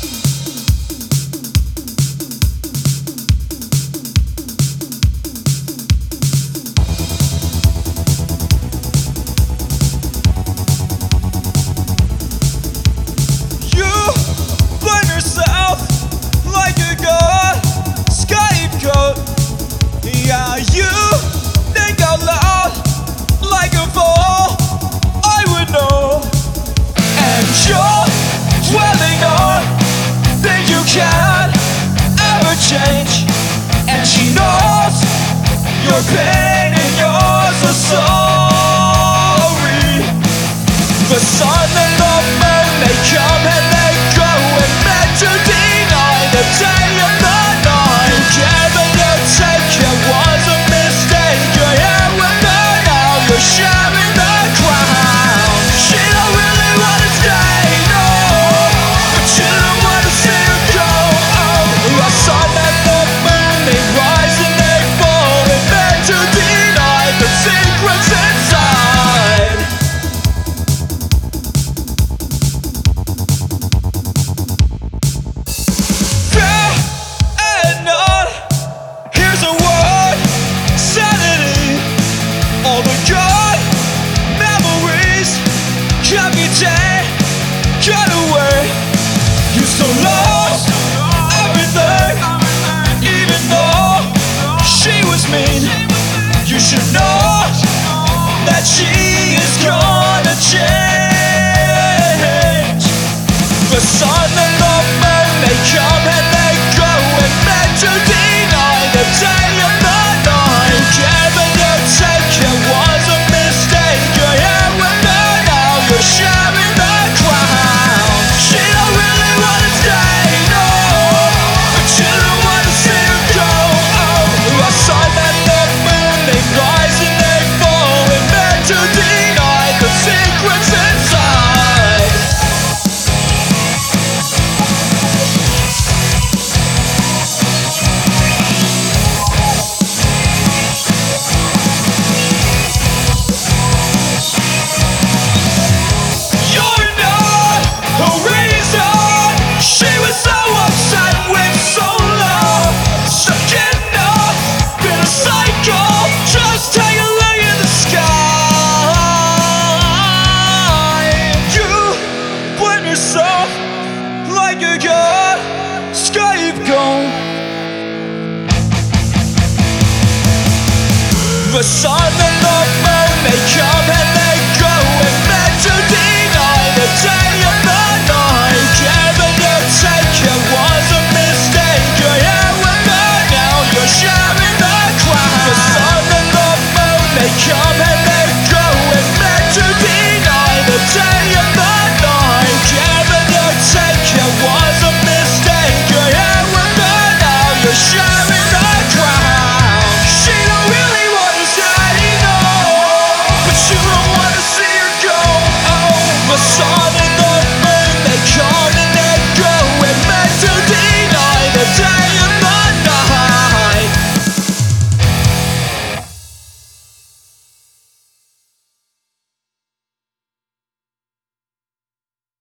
Change, and she knows your pain and yours are sorry. The sun and the moon, they come and they go, and meant to deny the day and the night. Together you take, it was a mistake. You're here with her now, you're sharing the crown. She don't really wanna stay, no, but you don't wanna see her go. Oh, the sun and the moon, they rise and they fall, and meant to deny the secrets inside. Fear and none, here's a word, sanity. All the good memories can be taken away. You so lost everything, even though she was mean. You should know that she is gonna change. The sun and the moon, they come and they go, and meant to deny the day and the night. Together you take, it was a mistake. You're here with her now, you're sharing the crown. She don't really wanna stay, no, but you don't wanna see her go. Oh, the sun and the moon, they rise and they fall, and meant to deny the secrets inside. You're not the reason she was so upset with so long. Stuck enough in a cycle. Just take a look at the sky. You blame yourself like a good scapegoat. The sun and the